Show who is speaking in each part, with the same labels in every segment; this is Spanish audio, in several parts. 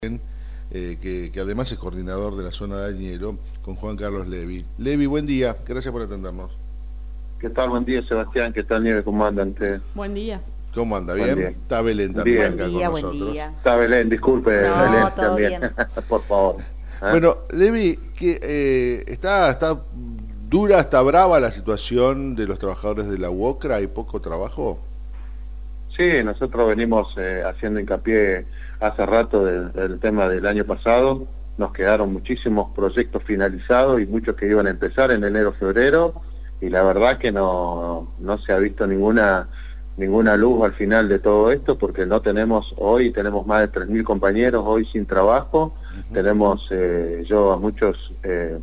Speaker 1: que además es coordinador de la zona de Añelo, con Juan Carlos Levi. Levi, buen día, gracias por atendernos.
Speaker 2: ¿Qué tal? Buen día, Sebastián. ¿Qué tal, Nieves? ¿Cómo andan ustedes?
Speaker 3: Buen día.
Speaker 1: ¿Cómo anda?
Speaker 2: Buen
Speaker 1: ¿Bien?
Speaker 2: día.
Speaker 1: Está Belén también
Speaker 2: Bien.
Speaker 1: acá
Speaker 3: Buen
Speaker 1: con nosotros.
Speaker 3: día.
Speaker 2: Está Belén, disculpe,
Speaker 3: No,
Speaker 2: Belén
Speaker 3: todo
Speaker 2: también,
Speaker 3: bien.
Speaker 2: por favor.
Speaker 1: Bueno, Levi, que está dura, está brava la situación de los trabajadores de la UOCRA, ¿hay poco trabajo?
Speaker 2: Sí, nosotros venimos haciendo hincapié hace rato del tema del año pasado. Nos quedaron muchísimos proyectos finalizados y muchos que iban a empezar en enero, febrero, y la verdad que no se ha visto ninguna luz al final de todo esto, porque hoy tenemos más de 3.000 compañeros hoy sin trabajo. Tenemos yo a muchos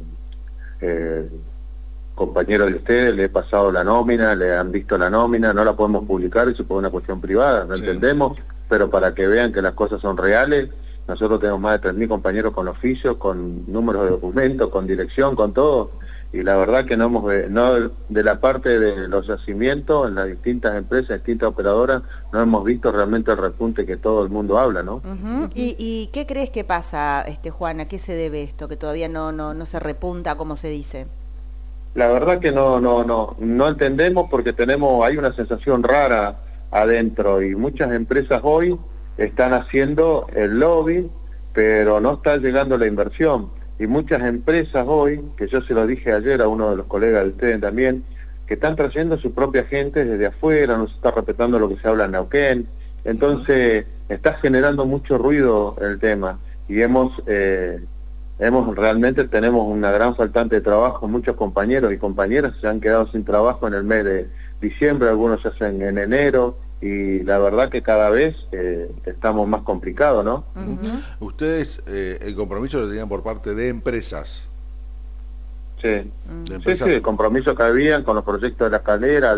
Speaker 2: compañeros de ustedes le he pasado la nómina, le han visto la nómina, no la podemos publicar, eso por una cuestión privada, no entendemos, pero para que vean que las cosas son reales. Nosotros tenemos más de 3.000 compañeros con oficios, con números de documentos, con dirección, con todo, y la verdad que no de la parte de los yacimientos, en las distintas empresas, distintas operadoras, no hemos visto realmente el repunte que todo el mundo habla, ¿no?
Speaker 3: ¿Y qué crees que pasa, Juan? ¿A qué se debe esto, que todavía no se repunta, como se dice?
Speaker 2: La verdad que no entendemos, porque hay una sensación rara adentro, y muchas empresas hoy están haciendo el lobby, pero no está llegando la inversión. Y muchas empresas hoy, que yo se lo dije ayer a uno de los colegas de ustedes también, que están trayendo su propia gente desde afuera, no se está respetando lo que se habla en Neuquén. Entonces está generando mucho ruido el tema, y realmente tenemos una gran faltante de trabajo. Muchos compañeros y compañeras se han quedado sin trabajo en el mes de diciembre, algunos se hacen en enero, y la verdad que cada vez estamos más complicados, ¿no?
Speaker 1: Ustedes el compromiso lo tenían por parte de empresas.
Speaker 2: Sí, sí, el compromiso que habían con los proyectos de la Calera,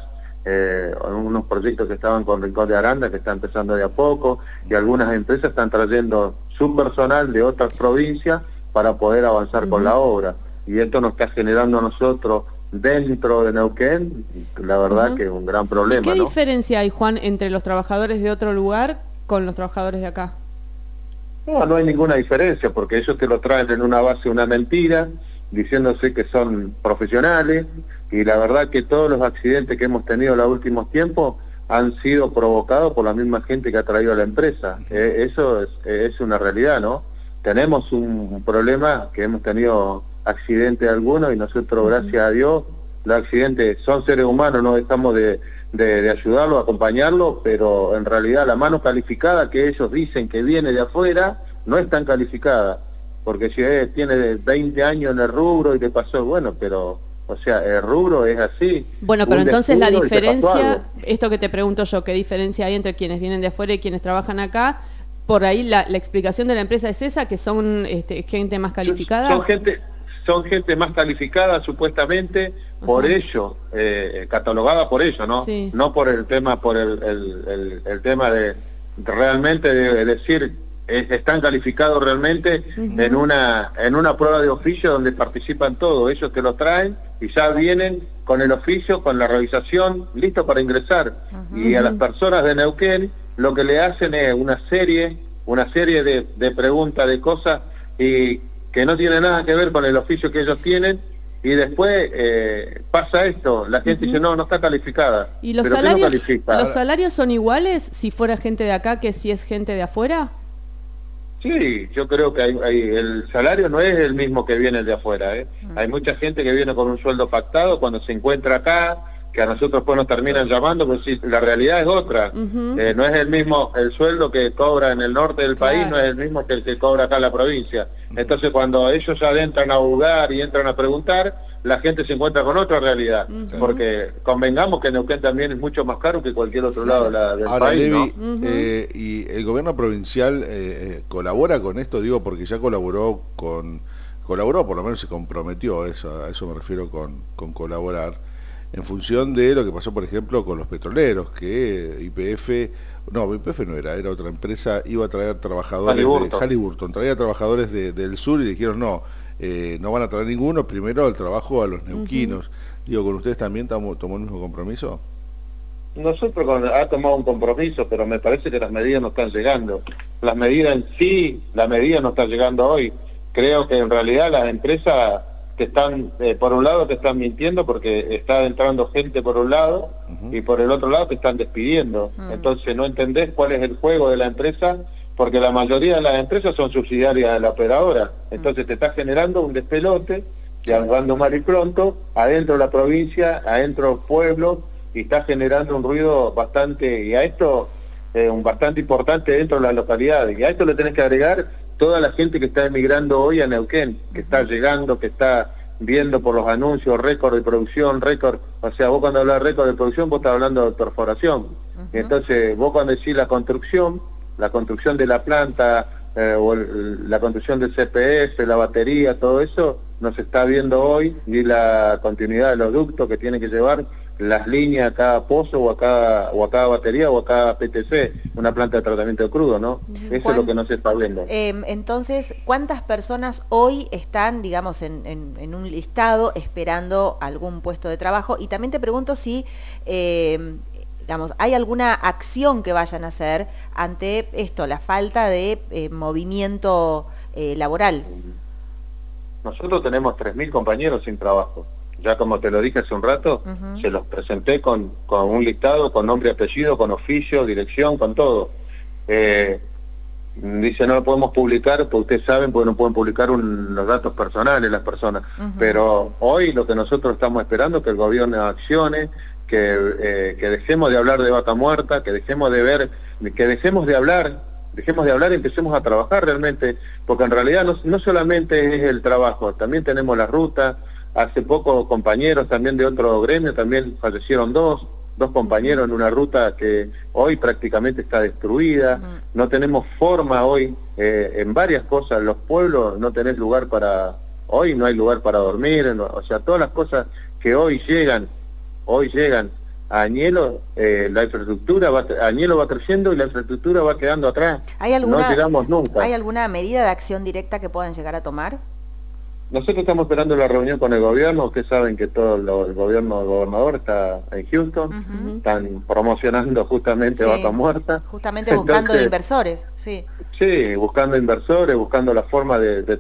Speaker 2: unos proyectos que estaban con Rincón de Aranda, que está empezando de a poco, y algunas empresas están trayendo su personal de otras provincias para poder avanzar con la obra. Y esto nos está generando a nosotros, dentro de Neuquén, la verdad que es un gran problema.
Speaker 4: ¿Qué diferencia hay, Juan, entre los trabajadores de otro lugar con los trabajadores de acá?
Speaker 2: No hay ninguna diferencia, porque ellos te lo traen en una base, una mentira, diciéndose que son profesionales, y la verdad que todos los accidentes que hemos tenido en los últimos tiempos han sido provocados por la misma gente que ha traído a la empresa. Eso es una realidad, ¿no? Tenemos un problema, que hemos tenido accidentes algunos, y nosotros, gracias a Dios, los accidentes son seres humanos, no dejamos de ayudarlos, acompañarlos, pero en realidad la mano calificada que ellos dicen que viene de afuera no es tan calificada, porque si tiene 20 años en el rubro y le pasó, bueno, pero, o sea, el rubro es así.
Speaker 4: Bueno, pero entonces la diferencia, esto que te pregunto yo, ¿qué diferencia hay entre quienes vienen de afuera y quienes trabajan acá? Por ahí la explicación de la empresa es esa, que son gente más calificada.
Speaker 2: Son gente más calificada, supuestamente, por ello, catalogada por ello, ¿no? Sí. No por el tema, el tema de realmente de decir, están calificados realmente en una prueba de oficio donde participan todos. Ellos te lo traen y ya vienen con el oficio, con la revisación, listo para ingresar. Y a las personas de Neuquén lo que le hacen es una serie de preguntas, de cosas, y que no tiene nada que ver con el oficio que ellos tienen, y después pasa esto, la gente dice, no está calificada.
Speaker 4: ¿Y los salarios son iguales si fuera gente de acá que si es gente de afuera?
Speaker 2: Sí, yo creo que el salario no es el mismo que viene de afuera, Hay mucha gente que viene con un sueldo pactado cuando se encuentra acá, que a nosotros pues nos terminan llamando, pues sí, la realidad es otra. No es el mismo el sueldo que cobra en el norte del país, no es el mismo que el que cobra acá en la provincia. Entonces cuando ellos ya entran a jugar y entran a preguntar, la gente se encuentra con otra realidad, porque convengamos que Neuquén también es mucho más caro que cualquier otro lado del país,
Speaker 1: Levi,
Speaker 2: ¿no?
Speaker 1: ¿Y el gobierno provincial colabora con esto? Digo, porque ya colaboró, por lo menos se comprometió, a eso me refiero con colaborar, en función de lo que pasó, por ejemplo, con los petroleros, que YPF no era otra empresa, iba a traer trabajadores de Halliburton, traía trabajadores del sur, y dijeron no van a traer ninguno, primero el trabajo a los neuquinos. Digo, ¿con ustedes también tomó el mismo compromiso?
Speaker 2: nosotros ha tomado un compromiso, pero me parece que las medidas no están llegando. Las medidas en sí, la medida no está llegando hoy. Creo que en realidad las empresas te están, por un lado te están mintiendo porque está entrando gente por un lado y por el otro lado te están despidiendo. Entonces no entendés cuál es el juego de la empresa, porque la mayoría de las empresas son subsidiarias de la operadora. Entonces te está generando un despelote, y andando mal y pronto, adentro de la provincia, adentro del pueblo, y está generando un ruido bastante, y a esto, bastante importante dentro de las localidades. Y a esto le tenés que agregar toda la gente que está emigrando hoy a Neuquén, que está llegando, que está viendo por los anuncios récord de producción, récord, o sea, vos cuando hablas de récord de producción, vos estás hablando de perforación. Entonces, vos cuando decís la construcción de la planta, la construcción del CPF, la batería, todo eso, no se está viendo hoy, y la continuidad de los ductos que tiene que llevar las líneas a cada pozo o a cada batería o a cada PTC, una planta de tratamiento de crudo, ¿no? Eso es lo que no se está viendo.
Speaker 3: Entonces, ¿cuántas personas hoy están, digamos, en un listado esperando algún puesto de trabajo? Y también te pregunto si, digamos, ¿hay alguna acción que vayan a hacer ante esto, la falta de movimiento laboral?
Speaker 2: Nosotros tenemos 3.000 compañeros sin trabajo. Ya como te lo dije hace un rato, se los presenté con un listado, con nombre y apellido, con oficio, dirección, con todo. Dice, no lo podemos publicar, porque ustedes saben, porque no pueden publicar los datos personales las personas. Pero hoy lo que nosotros estamos esperando es que el gobierno accione, que dejemos de hablar de vaca muerta, que dejemos de hablar y empecemos a trabajar realmente, porque en realidad no solamente es el trabajo, también tenemos la ruta. Hace poco compañeros también de otro gremio, también fallecieron dos compañeros en una ruta que hoy prácticamente está destruida. No tenemos forma hoy, en varias cosas, los pueblos no tenés lugar hoy no hay lugar para dormir, o sea, todas las cosas que hoy llegan a Añelo, la infraestructura Añelo va creciendo y la infraestructura va quedando atrás. No llegamos nunca.
Speaker 3: ¿Hay alguna medida de acción directa que puedan llegar a tomar?
Speaker 2: Nosotros estamos esperando la reunión con el gobierno. Ustedes saben que todo el gobernador está en Houston, están promocionando justamente vaca muerta.
Speaker 3: Justamente buscando inversores, sí.
Speaker 2: Sí, buscando inversores, buscando la forma de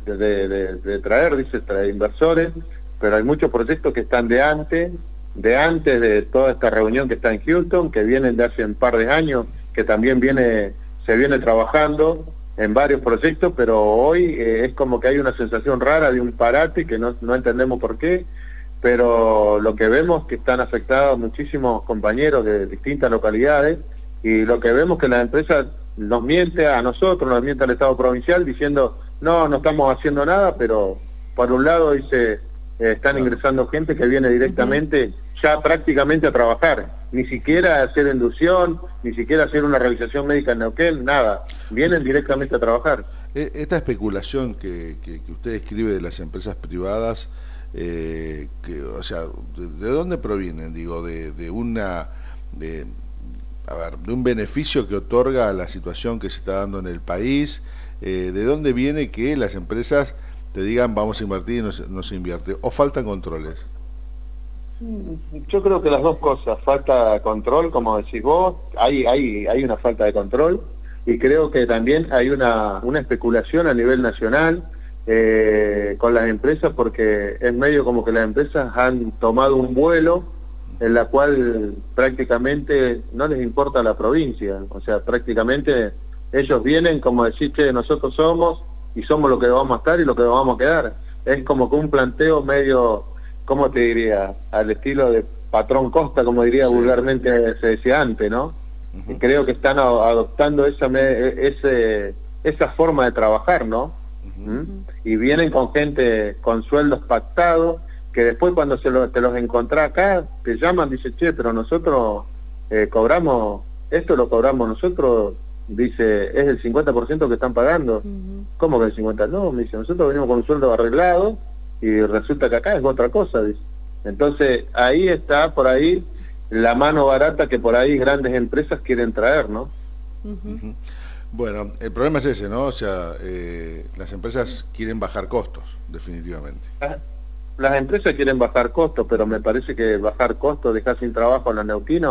Speaker 2: traer inversores, pero hay muchos proyectos que están de antes de toda esta reunión que está en Houston, que vienen de hace un par de años, que también se viene trabajando en varios proyectos, pero hoy es como que hay una sensación rara de un parate que no entendemos por qué, pero lo que vemos es que están afectados muchísimos compañeros de distintas localidades, y lo que vemos es que la empresa nos miente a nosotros, nos miente al Estado provincial diciendo no estamos haciendo nada, pero por un lado dice están ingresando gente que viene directamente ya prácticamente a trabajar, ni siquiera a hacer inducción, ni siquiera a hacer una realización médica en Neuquén, nada, vienen directamente a trabajar.
Speaker 1: Esta especulación que usted escribe de las empresas privadas, o sea, ¿de dónde provienen? Digo, de un beneficio que otorga la situación que se está dando en el país, ¿de dónde viene que las empresas te digan vamos a invertir y no se invierte? ¿O faltan controles?
Speaker 2: Yo creo que las dos cosas, falta control, como decís vos, hay una falta de control, y creo que también hay una especulación a nivel nacional con las empresas, porque es medio como que las empresas han tomado un vuelo en la cual prácticamente no les importa la provincia, o sea, prácticamente ellos vienen como decir, che, nosotros somos y somos lo que vamos a estar y lo que vamos a quedar. Es como que un planteo medio, ¿cómo te diría? Al estilo de patrón Costa, como diría vulgarmente se decía antes, ¿no? Y creo que están adoptando esa forma de trabajar, ¿no? Y vienen con gente con sueldos pactados, que después cuando te los encontrás acá, te llaman, dicen, che, pero nosotros cobramos, esto lo cobramos nosotros, dice, es el 50% que están pagando. ¿Cómo que el 50%? No, me dice, nosotros venimos con un sueldo arreglado y resulta que acá es otra cosa, dice. Entonces, ahí está, por ahí, la mano barata que por ahí grandes empresas quieren traer, ¿no?
Speaker 1: Bueno, el problema es ese, ¿no? O sea, las empresas quieren bajar costos, definitivamente.
Speaker 2: Las empresas quieren bajar costos, pero me parece que bajar costos, dejar sin trabajo a los neuquinos,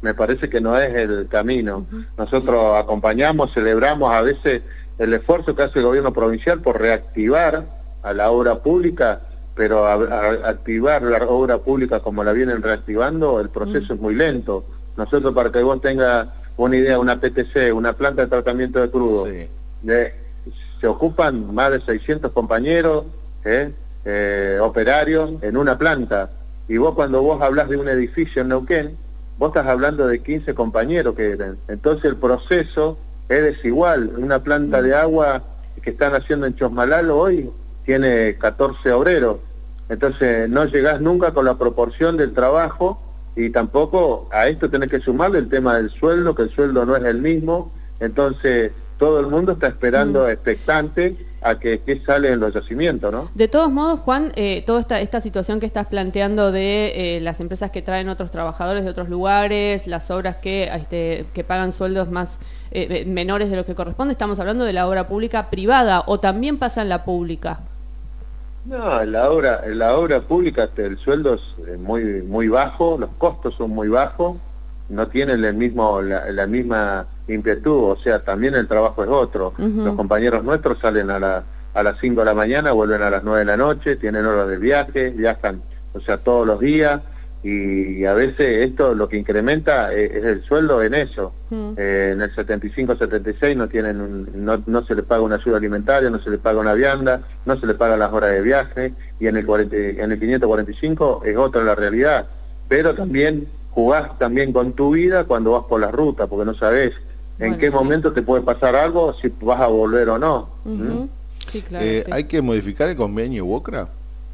Speaker 2: me parece que no es el camino. Nosotros acompañamos, celebramos a veces el esfuerzo que hace el gobierno provincial por reactivar a la obra pública, pero a activar la obra pública como la vienen reactivando, el proceso es muy lento. Nosotros, para que vos tengas una idea, una PTC, una planta de tratamiento de crudo,
Speaker 1: Sí.
Speaker 2: Se ocupan más de 600 compañeros, operarios en una planta, y vos cuando vos hablas de un edificio en Neuquén, vos estás hablando de 15 compañeros que eran. Entonces el proceso es desigual. Una planta de agua que están haciendo en Chosmalal hoy tiene 14 obreros, entonces no llegás nunca con la proporción del trabajo, y tampoco a esto tenés que sumarle el tema del sueldo, que el sueldo no es el mismo. Entonces todo el mundo está esperando, expectante a que sale en los yacimientos, ¿no?
Speaker 4: De todos modos, Juan, toda esta situación que estás planteando de las empresas que traen otros trabajadores de otros lugares, las obras que pagan sueldos más menores de lo que corresponde, estamos hablando de la obra pública privada, ¿o también pasa en la pública?
Speaker 2: No, en la obra pública el sueldo es muy bajo, los costos son muy bajos, no tienen la misma ímpetu, o sea, también el trabajo es otro. Los compañeros nuestros salen a las 5 de la mañana, vuelven a las 9 de la noche, tienen horas de viaje, viajan, o sea, todos los días, y a veces esto lo que incrementa es el sueldo en eso. En el 75-76 no se le paga una ayuda alimentaria, no se le paga una vianda, no se le pagan las horas de viaje, y en el 545 es otra la realidad. Pero también jugás también con tu vida cuando vas por la ruta, porque no sabés en qué momento te puede pasar algo, si vas a volver o no.
Speaker 4: Sí, claro, sí.
Speaker 1: ¿Hay que modificar el convenio UOCRA?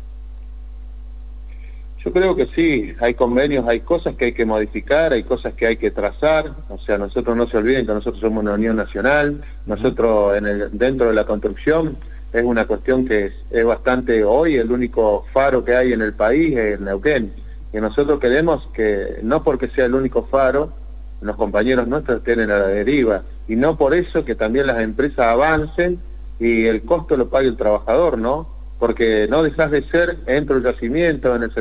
Speaker 2: Yo creo que sí, hay convenios, hay cosas que hay que modificar, hay cosas que hay que trazar. O sea, nosotros no se olviden que nosotros somos una unión nacional. Nosotros dentro de la construcción es una cuestión que es bastante, hoy el único faro que hay en el país es el Neuquén, y nosotros queremos que, no porque sea el único faro, los compañeros nuestros estén a la deriva, y no por eso que también las empresas avancen y el costo lo pague el trabajador, ¿no? Porque no dejas de ser, dentro del yacimiento, en el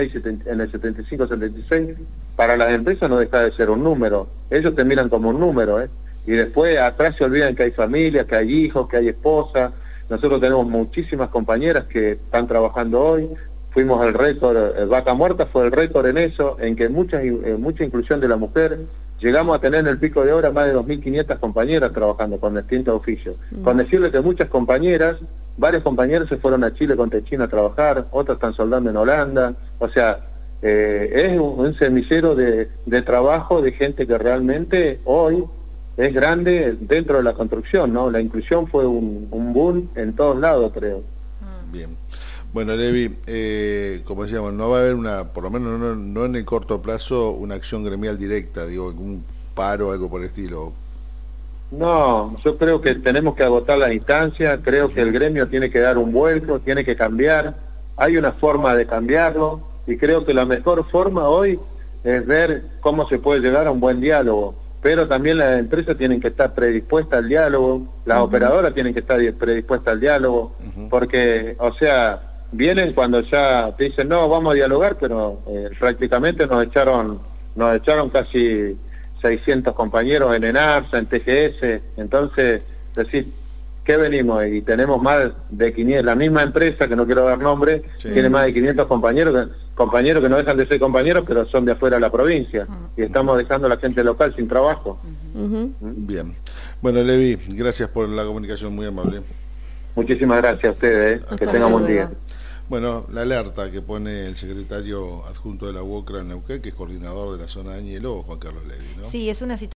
Speaker 2: 75-76, para las empresas no deja de ser un número. Ellos te miran como un número, y después atrás se olvidan que hay familias, que hay hijos, que hay esposas. Nosotros tenemos muchísimas compañeras que están trabajando hoy. Fuimos el récord, Vaca Muerta fue el récord en eso, en que mucha inclusión de la mujer. Llegamos a tener en el pico de hora más de 2.500 compañeras trabajando con distintos oficios. Con decirle que muchas compañeras, varios compañeros se fueron a Chile con Techina a trabajar, otros están soldando en Holanda. O sea, es un semillero de trabajo de gente que realmente hoy es grande dentro de la construcción, ¿no? La inclusión fue un boom en todos lados, creo.
Speaker 1: Bien. Bueno, Levi, como decíamos, no va a haber por lo menos no en el corto plazo, una acción gremial directa, digo, un paro, algo por el estilo.
Speaker 2: No, yo creo que tenemos que agotar las instancias, creo que el gremio tiene que dar un vuelco, tiene que cambiar, hay una forma de cambiarlo, y creo que la mejor forma hoy es ver cómo se puede llegar a un buen diálogo, pero también las empresas tienen que estar predispuestas al diálogo, las operadoras tienen que estar predispuestas al diálogo, porque, o sea, vienen cuando ya te dicen, no, vamos a dialogar, pero prácticamente nos echaron casi 600 compañeros en ENARSA, en TGS. Entonces, decir, ¿qué venimos? Y tenemos más de 500, la misma empresa, que no quiero dar nombre, tiene más de 500 compañeros que no dejan de ser compañeros, pero son de afuera de la provincia, y estamos dejando a la gente local sin trabajo.
Speaker 1: Bien. Bueno, Levi, gracias por la comunicación, muy amable.
Speaker 2: Muchísimas gracias a ustedes, que tengan buen día.
Speaker 1: Bueno, la alerta que pone el secretario adjunto de la UOCRA en Neuquén, que es coordinador de la zona de Añelo, Juan Carlos Levi, ¿no?
Speaker 3: Sí, es una situación